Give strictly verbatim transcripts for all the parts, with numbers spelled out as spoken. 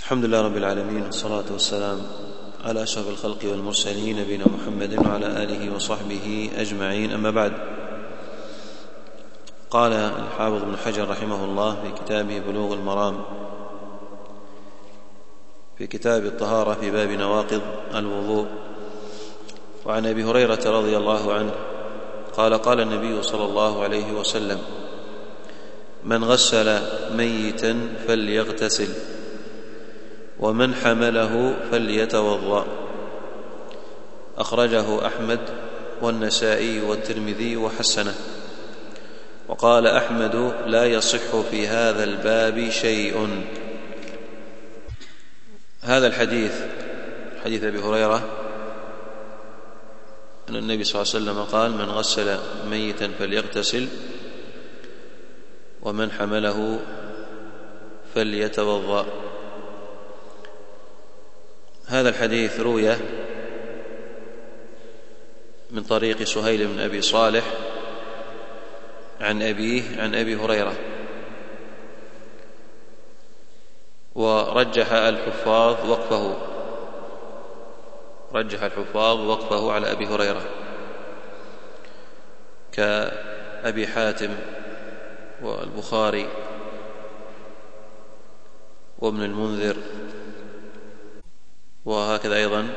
الحمد لله رب العالمين، والصلاة والسلام على أشرف الخلق والمرسلين نبينا محمد وعلى آله وصحبه أجمعين، أما بعد. قال الحافظ ابن حجر رحمه الله في كتابه بلوغ المرام في كتاب الطهارة في باب نواقض الوضوء: وعن أبي هريرة رضي الله عنه قال: قال النبي صلى الله عليه وسلم: من غسل ميتا فليغتسل، ومن حمله فليتوضأ. أخرجه أحمد والنسائي والترمذي وحسنه. وقال أحمد: لا يصح في هذا الباب شيء. هذا الحديث حديث أبي هريرة أن النبي صلى الله عليه وسلم قال: من غسل ميتا فليغتسل، ومن حمله فليتوضأ. هذا الحديث روي من طريق سهيل بن أبي صالح عن أبيه عن أبي هريرة، ورجح الحفاظ وقفه رجح الحفاظ وقفه على أبي هريرة كأبي حاتم والبخاري وابن المنذر، وهكذا أيضا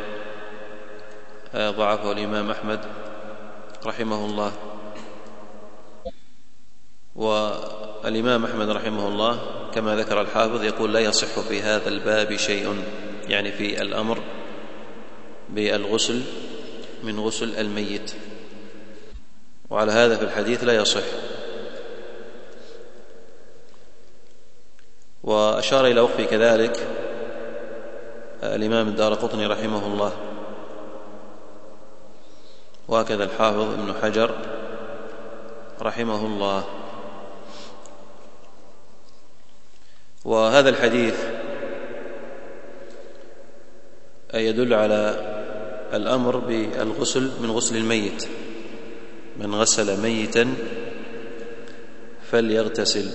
ضعفه الإمام أحمد رحمه الله. والإمام أحمد رحمه الله كما ذكر الحافظ يقول: لا يصح في هذا الباب شيء، يعني في الأمر بالغسل من غسل الميت، وعلى هذا في الحديث لا يصح. وأشار إلى وقفه كذلك الإمام الدارقطني رحمه الله، وهكذا الحافظ ابن حجر رحمه الله. وهذا الحديث يدل على الأمر بالغسل من غسل الميت: من غسل ميتا فليغتسل.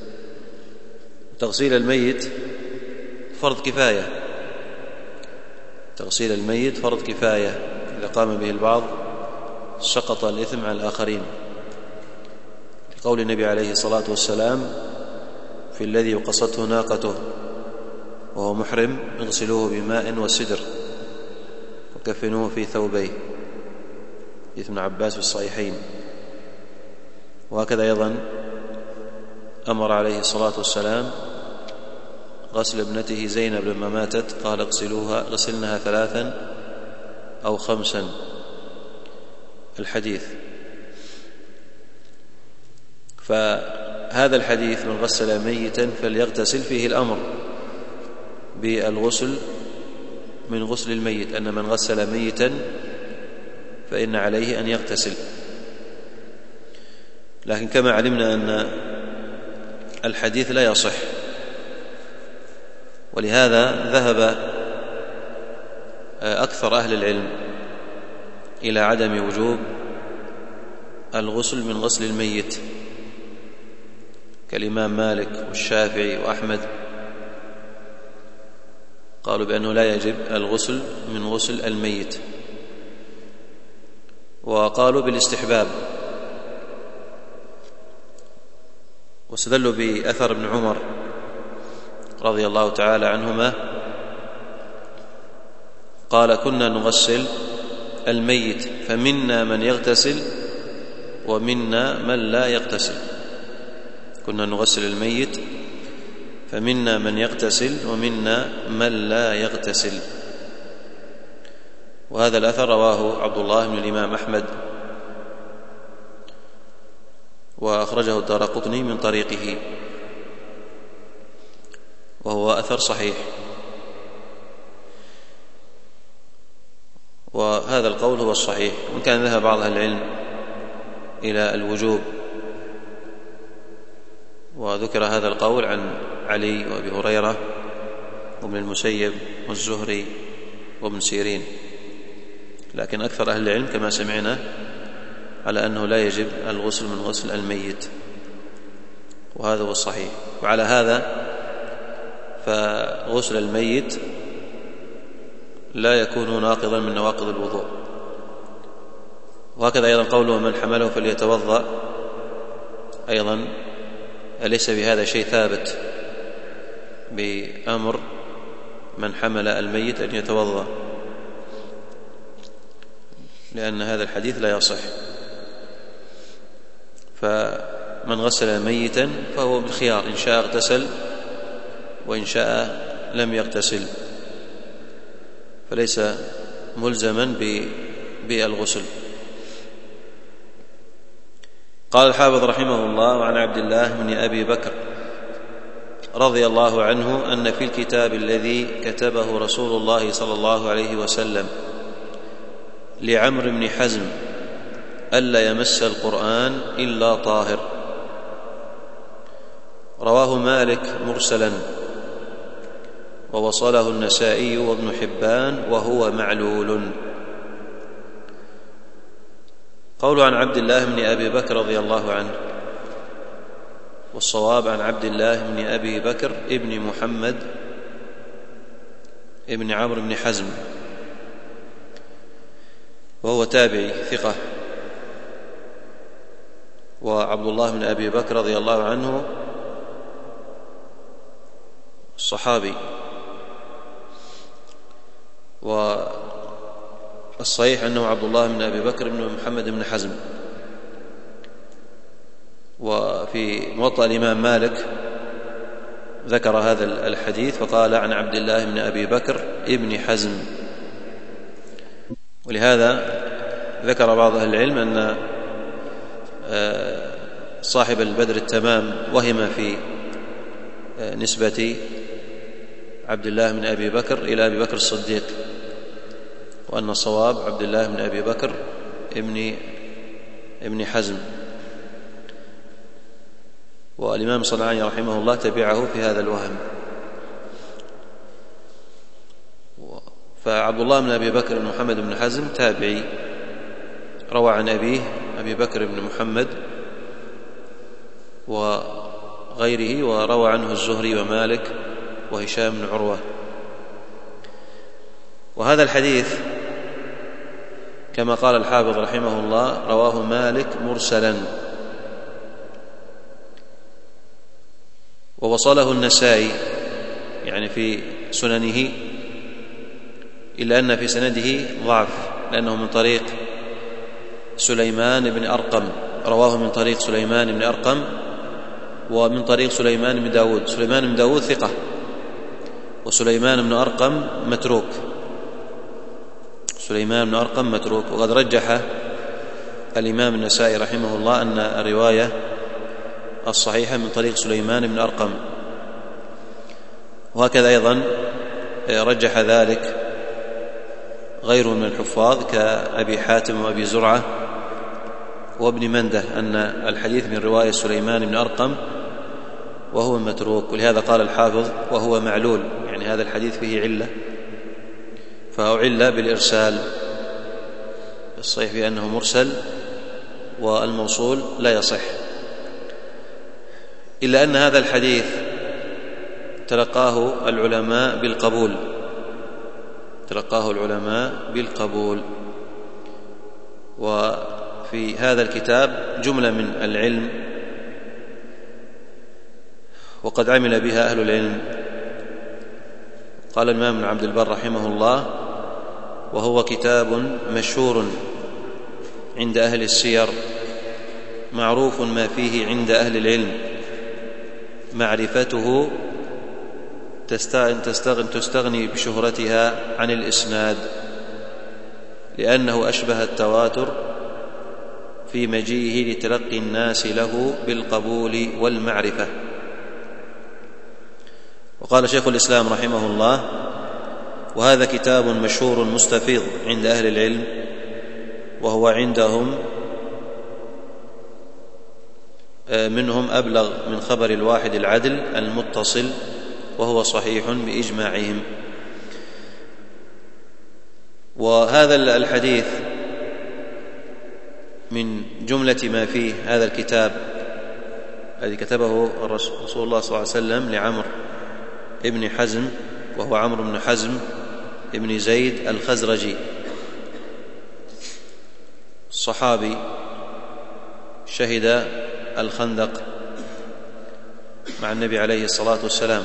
تغسيل الميت فرض كفاية تغسيل الميت فرض كفاية إذا قام به البعض سقط الإثم على الآخرين، لقول النبي عليه الصلاة والسلام في الذي وقصته ناقته وهو محرم: اغسلوه بماء وسدر وكفنوه في ثوبيه، حديث ابن عباس في الصحيحين. وهكذا أيضا أمر عليه الصلاة والسلام غسل ابنته زينب لما ماتت، قال: اغسلوها غسلنها ثلاثا أو خمسا، الحديث. فهذا الحديث: من غسل ميتا فليغتسل، فيه الأمر بالغسل من غسل الميت، أن من غسل ميتا فإن عليه أن يغتسل. لكن كما علمنا أن الحديث لا يصح، ولهذا ذهب أكثر أهل العلم إلى عدم وجوب الغسل من غسل الميت، كالإمام مالك والشافعي وأحمد، قالوا بأنه لا يجب الغسل من غسل الميت، وقالوا بالاستحباب، واستدلوا بأثر ابن عمر رضي الله تعالى عنهما قال: كنا نغسل الميت فمنا من يغتسل ومنا من لا يغتسل. كنا نغسل الميت فمنا من يغتسل ومنا من لا يغتسل. وهذا الأثر رواه عبد الله بن الإمام أحمد، وأخرجه الدارقطني من طريقه، وهو أثر صحيح. وهذا القول هو الصحيح، وإن كان ذهب بعض أهل العلم إلى الوجوب، وذكر هذا القول عن علي وأبي هريرة وابن المسيب والزهري وابن سيرين، لكن أكثر أهل العلم كما سمعنا على أنه لا يجب الغسل من غسل الميت، وهذا هو الصحيح. وعلى هذا فغسل الميت لا يكون ناقضا من نواقض الوضوء. وهكذا أيضا قوله من حمله فليتوضأ، أيضا أليس بهذا شيء ثابت بأمر من حمل الميت أن يتوضأ، لأن هذا الحديث لا يصح. فمن غسل ميتا فهو بالخيار، إن شاء اغتسل وإن شاء لم يغتسل، فليس ملزما بالغسل. قال الحافظ رحمه الله: وعن عبد الله بن أبي بكر رضي الله عنه أن في الكتاب الذي كتبه رسول الله صلى الله عليه وسلم لعمرو بن حزم ألا يمس القرآن إلا طاهر، رواه مالك مرسلا، ووصله النسائي وابن حبان وهو معلول. قول عن عبد الله بن أبي بكر رضي الله عنه، والصواب عن عبد الله بن أبي بكر ابن محمد ابن عمرو بن حزم، وهو تابعي ثقة. وعبد الله بن أبي بكر رضي الله عنه صحابي، والصحيح أنه عبد الله بن أبي بكر بن محمد بن حزم. وفي موطأ الإمام مالك ذكر هذا الحديث فقال عن عبد الله بن أبي بكر ابن حزم. ولهذا ذكر بعض أهل العلم أن صاحب البدر التمام وهم في نسبة عبد الله بن أبي بكر إلى أبي بكر الصديق، وأن الصواب عبد الله بن أبي بكر ابن ابن حزم. والإمام الصنعاني رحمه الله تبعه في هذا الوهم. فعبد الله بن أبي بكر بن محمد بن حزم تابعي، روى عن أبيه أبي بكر بن محمد وغيره، وروى عنه الزهري ومالك وهشام بن عروة. وهذا الحديث كما قال الحافظ رحمه الله رواه مالك مرسلا، ووصله النسائي يعني في سننه، إلا أن في سنده ضعف، لأنه من طريق سليمان بن أرقم، رواه من طريق سليمان بن أرقم ومن طريق سليمان بن داود. سليمان بن داود ثقة، وسليمان بن أرقم متروك. سليمان بن أرقم متروك. وقد رجح الإمام النسائي رحمه الله أن الرواية الصحيحة من طريق سليمان بن أرقم، وهكذا أيضا رجح ذلك غيره من الحفاظ كأبي حاتم وأبي زرعة وابن منده، أن الحديث من رواية سليمان بن أرقم وهو متروك. ولهذا قال الحافظ وهو معلول، يعني هذا الحديث فيه علة، فأعل بالإرسال. الصحيح بأنه مرسل، والموصول لا يصح، إلا أن هذا الحديث تلقاه العلماء بالقبول، تلقاه العلماء بالقبول. وفي هذا الكتاب جملة من العلم وقد عمل بها أهل العلم. قال الإمام ابن عبد البر رحمه الله: وهو كتاب مشهور عند أهل السير، معروف ما فيه عند أهل العلم، معرفته تستغني بشهرتها عن الإسناد، لأنه أشبه التواتر في مجيئه لتلقي الناس له بالقبول والمعرفة. وقال شيخ الإسلام رحمه الله: وهذا كتاب مشهور مستفيض عند أهل العلم، وهو عندهم منهم أبلغ من خبر الواحد العدل المتصل، وهو صحيح بإجماعهم. وهذا الحديث من جملة ما فيه هذا الكتاب الذي كتبه رسول الله صلى الله عليه وسلم لعمرو ابن حزم، وهو عمرو بن حزم ابن زيد الخزرجي، صحابي شهد الخندق مع النبي عليه الصلاة والسلام،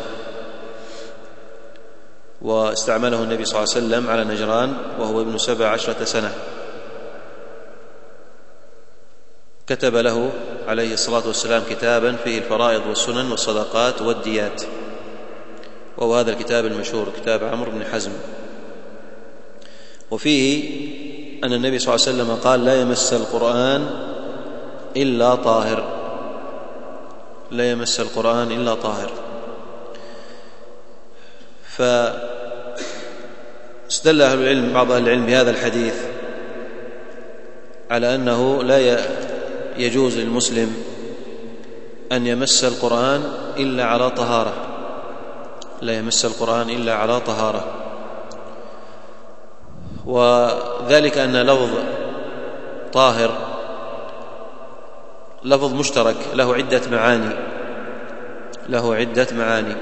واستعمله النبي صلى الله عليه وسلم على نجران وهو ابن سبع عشرة سنة. كتب له عليه الصلاة والسلام كتابا فيه الفرائض والسنن والصدقات والديات، وهو هذا الكتاب المشهور، كتاب عمرو بن حزم. وفيه أن النبي صلى الله عليه وسلم قال: لا يمس القرآن إلا طاهر، لا يمس القرآن إلا طاهر. فاستدل أهل العلم، بعض أهل العلم، بهذا الحديث على أنه لا يجوز للمسلم أن يمس القرآن إلا على طهارة، لا يمس القرآن إلا على طهارة. وذلك أن لفظ طاهر لفظ مشترك له عدة معاني، له عدة معاني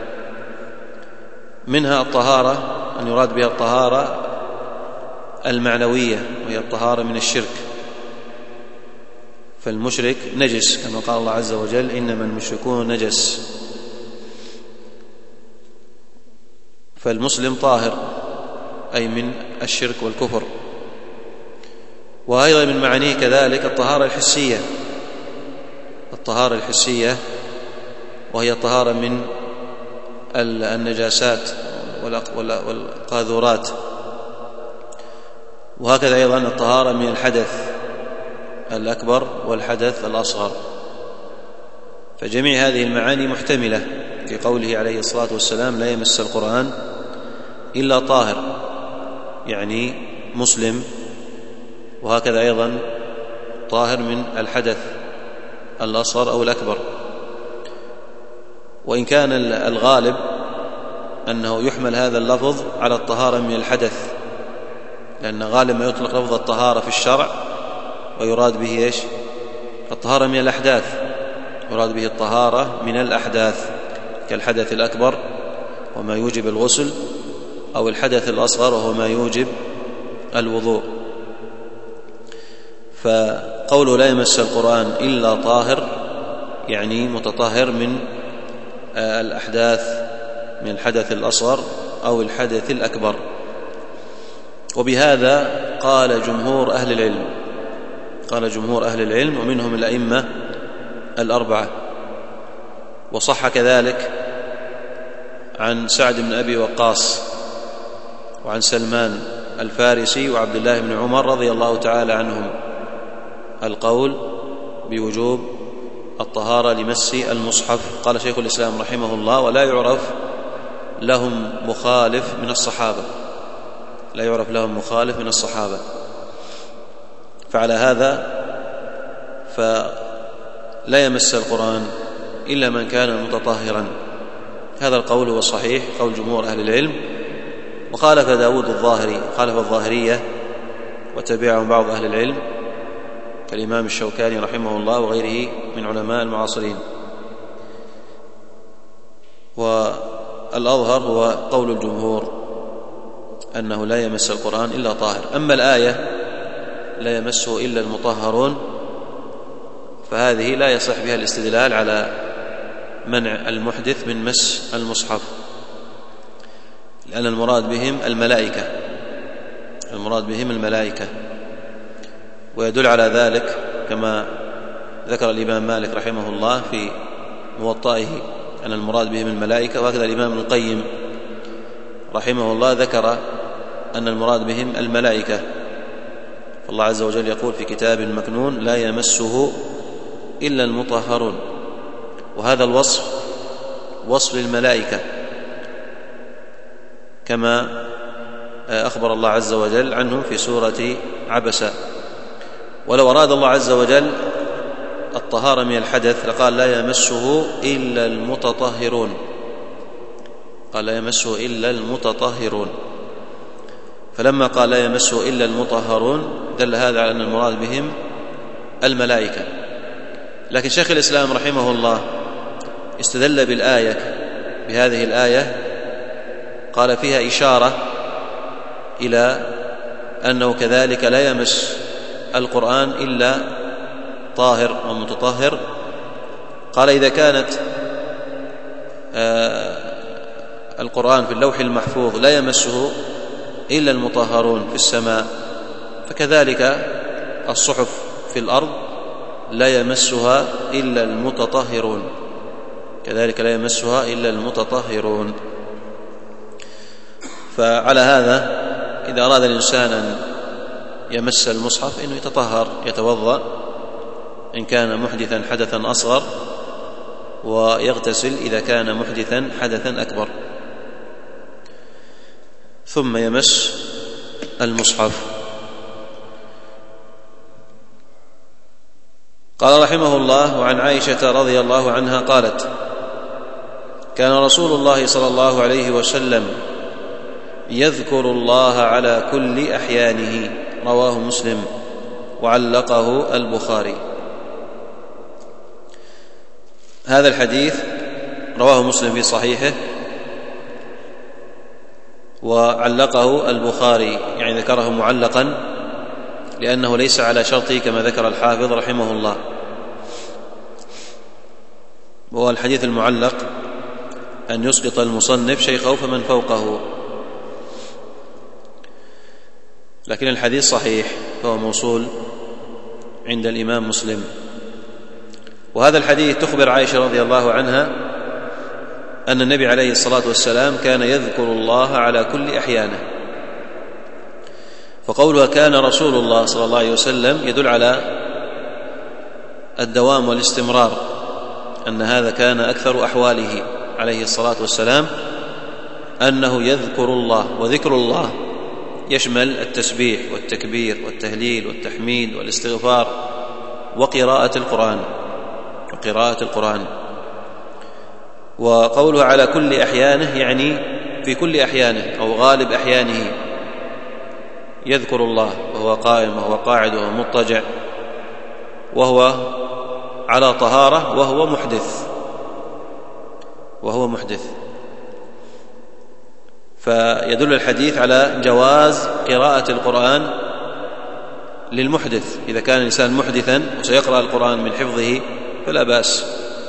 منها الطهارة، أن يراد بها الطهارة المعنوية، وهي الطهارة من الشرك. فالمشرك نجس كما قال الله عز وجل: إنما المشركون نجس. فالمسلم طاهر أي من الشرك والكفر. وأيضا من معانيه كذلك الطهارة الحسية، الطهارة الحسية وهي الطهارة من النجاسات والقاذورات. وهكذا أيضا الطهارة من الحدث الأكبر والحدث الأصغر. فجميع هذه المعاني محتملة في قوله عليه الصلاة والسلام: لا يمس القرآن إلا طاهر، يعني مسلم. وهكذا أيضا طاهر من الحدث الأصغر أو الأكبر. وإن كان الغالب أنه يحمل هذا اللفظ على الطهارة من الحدث، لأن غالب ما يطلق لفظ الطهارة في الشرع ويراد به إيش؟ الطهارة من الأحداث، يراد به الطهارة من الأحداث كالحدث الأكبر وما يوجب الغسل، أو الحدث الأصغر وهو ما يوجب الوضوء. فقوله لا يمس القرآن إلا طاهر يعني متطهر من الأحداث، من الحدث الأصغر أو الحدث الأكبر. وبهذا قال جمهور أهل العلم، قال جمهور أهل العلم ومنهم الأئمة الأربعة. وصح كذلك عن سعد بن أبي وقاص وعن سلمان الفارسي وعبد الله بن عمر رضي الله تعالى عنهم القول بوجوب الطهارة لمس المصحف. قال شيخ الإسلام رحمه الله: ولا يعرف لهم مخالف من الصحابة، لا يعرف لهم مخالف من الصحابة. فعلى هذا فلا يمس القرآن إلا من كان متطهرا. هذا القول هو الصحيح، قول جمهور أهل العلم. وخالف داود الظاهري، خالف الظاهرية وتبعهم بعض أهل العلم كالإمام الشوكاني رحمه الله وغيره من علماء المعاصرين. والأظهر هو قول الجمهور أنه لا يمس القرآن إلا طاهر. أما الآية لا يمسه إلا المطهرون فهذه لا يصح بها الاستدلال على منع المحدث من مس المصحف، لأن المراد بهم الملائكة، المراد بهم الملائكة. ويدل على ذلك كما ذكر الإمام مالك رحمه الله في موطئه أن المراد بهم الملائكة، وهكذا الإمام ابن القيم رحمه الله ذكر أن المراد بهم الملائكة. فالله عز وجل يقول في كتاب مكنون: لا يمسه إلا المطهرون. وهذا الوصف وصف للملائكة كما أخبر الله عز وجل عنهم في سورة عبسة. ولو أراد الله عز وجل الطهارة من الحدث لقال: لا يمسه إلا المتطهرون، قال: لا يمسه إلا المتطهرون. فلما قال لا يمسه إلا المطهرون دل هذا على أن المراد بهم الملائكة. لكن شيخ الإسلام رحمه الله استدل بالآية، بهذه الآية، قال فيها إشارة إلى أنه كذلك لا يمس القرآن إلا طاهر ومتطهر. قال إذا كانت القرآن في اللوح المحفوظ لا يمسه إلا المطهرون في السماء، فكذلك الصحف في الأرض لا يمسها إلا المتطهرون، كذلك لا يمسها إلا المتطهرون. فعلى هذا إذا أراد الإنسان أن يمس المصحف إنه يتطهر، يتوضأ إن كان محدثا حدثا أصغر، ويغتسل إذا كان محدثا حدثا أكبر، ثم يمس المصحف. قال رحمه الله: وعن عائشة رضي الله عنها قالت: كان رسول الله صلى الله عليه وسلم يذكر الله على كل أحيانه. رواه مسلم وعلقه البخاري. هذا الحديث رواه مسلم في صحيحه وعلقه البخاري، يعني ذكره معلقا لأنه ليس على شرطه كما ذكر الحافظ رحمه الله. وهو الحديث المعلق أن يسقط المصنف شيخه فمن فوقه، لكن الحديث صحيح فهو موصول عند الإمام مسلم. وهذا الحديث تخبر عائشة رضي الله عنها أن النبي عليه الصلاة والسلام كان يذكر الله على كل أحيانه، فقولها كان رسول الله صلى الله عليه وسلم يدل على الدوام والاستمرار، أن هذا كان أكثر أحواله عليه الصلاة والسلام أنه يذكر الله. وذكر الله يشمل التسبيح والتكبير والتهليل والتحميد والاستغفار وقراءة القرآن وقراءة القرآن وقوله على كل أحيانه يعني في كل أحيانه أو غالب أحيانه يذكر الله، وهو قائم وهو قاعد وهو مضطجع وهو على طهارة وهو محدث وهو محدث فيدل الحديث على جواز قراءة القرآن للمحدث. إذا كان الإنسان محدثا وسيقرأ القرآن من حفظه فلا بأس،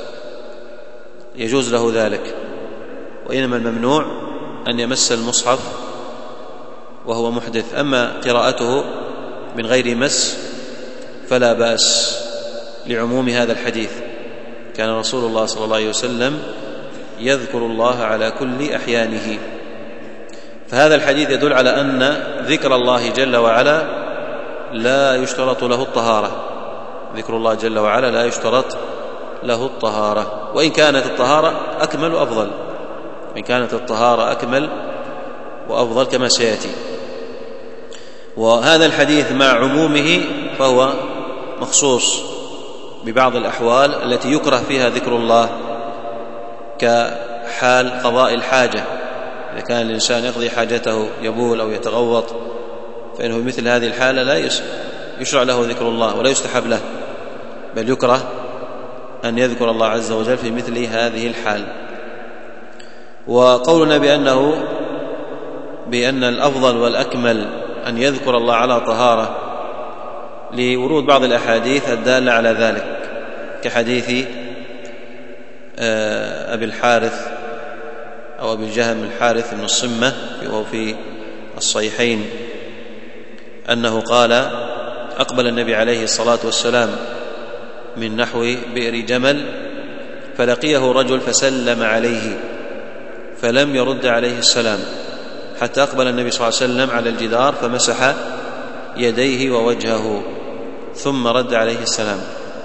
يجوز له ذلك. وإنما الممنوع أن يمس المصحف وهو محدث، أما قراءته من غير مس فلا بأس لعموم هذا الحديث. كان رسول الله صلى الله عليه وسلم يذكر الله على كل أحيانه. فهذا الحديث يدل على أن ذكر الله جل وعلا لا يشترط له الطهارة، ذكر الله جل وعلا لا يشترط له الطهارة، وإن كانت الطهارة أكمل وأفضل، وإن كانت الطهارة أكمل وأفضل كما سيأتي. وهذا الحديث مع عمومه فهو مخصوص ببعض الأحوال التي يكره فيها ذكر الله، كحال قضاء الحاجة. إذا كان الإنسان يقضي حاجته يبول أو يتغوط فإنه بمثل هذه الحالة لا يشرع له ذكر الله ولا يستحب له، بل يكره أن يذكر الله عز وجل في مثل هذه الحال. وقولنا بأنه بأن الأفضل والأكمل أن يذكر الله على طهارة لورود بعض الأحاديث الدالة على ذلك، كحديث أبي الحارث أو أبي الجهم الحارث بن الصمة وهو في الصحيحين أنه قال: أقبل النبي عليه الصلاة والسلام من نحو بئر جمل فلقيه رجل فسلم عليه فلم يرد عليه السلام، حتى أقبل النبي صلى الله عليه وسلم على الجدار فمسح يديه ووجهه ثم رد عليه السلام.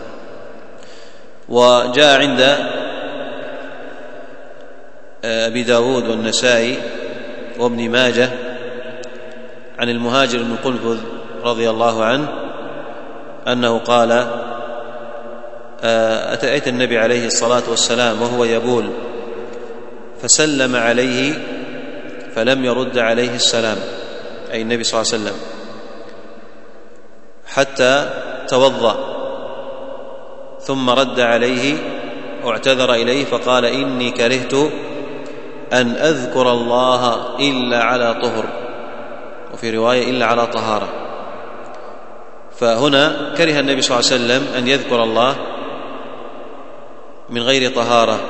وجاء عند أبي داود والنسائي وابن ماجه عن المهاجر بن قنفذ رضي الله عنه أنه قال: أتيت النبي عليه الصلاة والسلام وهو يبول فسلم عليه فلم يرد عليه السلام، أي النبي صلى الله عليه وسلم، حتى توضأ ثم رد عليه واعتذر إليه فقال: إني كرهت أن أذكر الله إلا على طهر، وفي رواية إلا على طهارة. فهنا كره النبي صلى الله عليه وسلم أن يذكر الله من غير طهارة.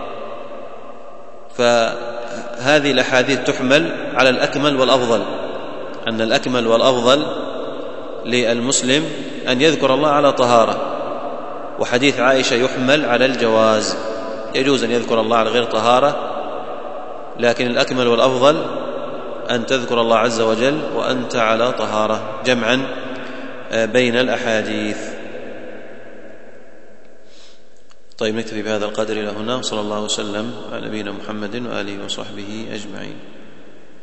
فهذه الأحاديث تحمل على الأكمل والأفضل، أن الأكمل والأفضل للمسلم أن يذكر الله على طهارة. وحديث عائشة يحمل على الجواز، يجوز أن يذكر الله على غير طهارة، لكن الأكمل والأفضل أن تذكر الله عز وجل وأنت على طهارة، جمعا بين الأحاديث. طيب، نكتفي بهذا القدر إلى هنا، وصلى الله وسلم على نبينا محمد وآله وصحبه أجمعين.